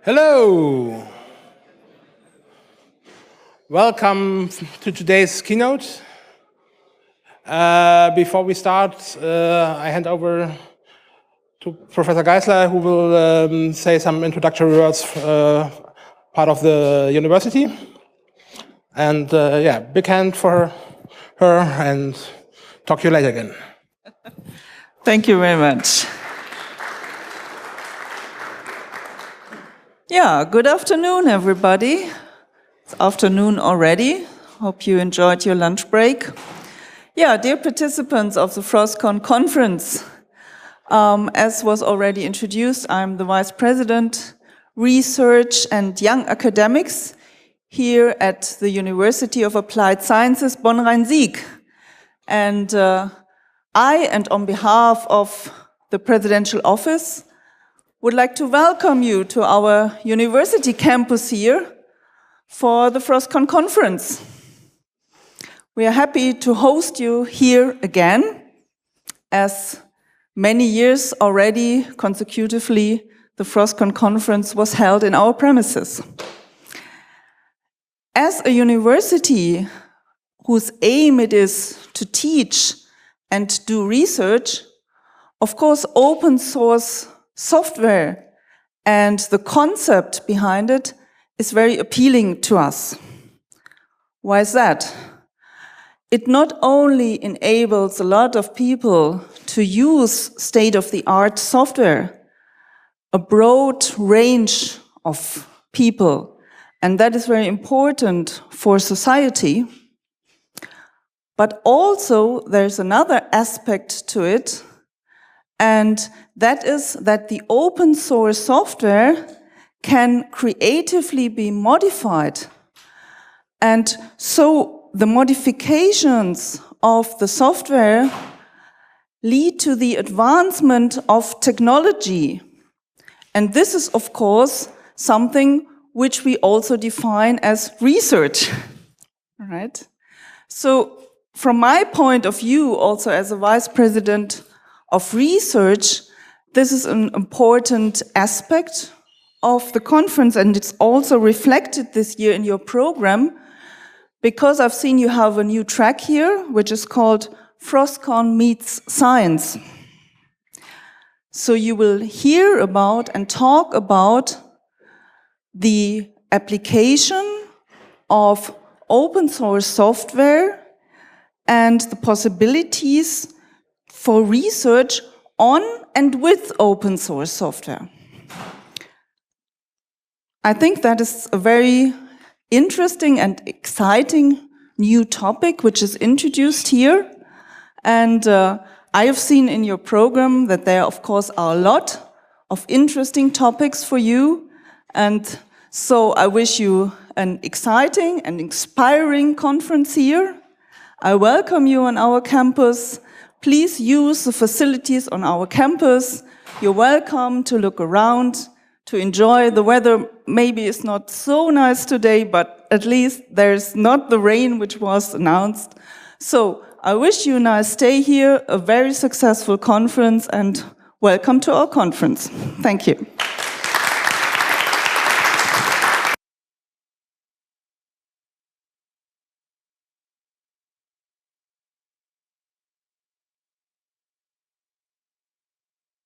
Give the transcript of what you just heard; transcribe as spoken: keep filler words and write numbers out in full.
Hello. Welcome to today's keynote. Uh, before we start, uh, I hand over to Professor Geisler, who will um, say some introductory words, uh, part of the university. And uh, yeah, big hand for her, and talk to you later again. Thank you very much. Yeah, good afternoon, everybody. It's afternoon already. Hope you enjoyed your lunch break. Yeah, dear participants of the FrostCon conference, um, as was already introduced, I'm the Vice President, Research and Young Academics here at the University of Applied Sciences Bonn-Rhein-Sieg. And uh, I, and on behalf of the Presidential Office, would like to welcome you to our university campus here for the FrostCon conference. We are happy to host you here again, as many years already consecutively the FrostCon conference was held in our premises. As a university whose aim it is to teach and do research, of course, open source software and the concept behind it is very appealing to us. Why is that? It not only enables a lot of people to use state-of-the-art software, a broad range of people, and that is very important for society, but also there's another aspect to it, and that is that the open source software can creatively be modified. And so the modifications of the software lead to the advancement of technology. And this is, of course, something which we also define as research. All right? So from my point of view, also as a vice president of research, this is an important aspect of the conference, and it's also reflected this year in your program, because I've seen you have a new track here, which is called FrostCon Meets Science. So you will hear about and talk about the application of open source software and the possibilities for research on and with open source software. I think that is a very interesting and exciting new topic which is introduced here. And uh, I have seen in your program that there, of course, are a lot of interesting topics for you. And so I wish you an exciting and inspiring conference here. I welcome you on our campus. Please use the facilities on our campus. You're welcome to look around, to enjoy the weather. Maybe it's not so nice today, but at least there's not the rain which was announced. So I wish you a nice stay here, a very successful conference, and welcome to our conference. Thank you.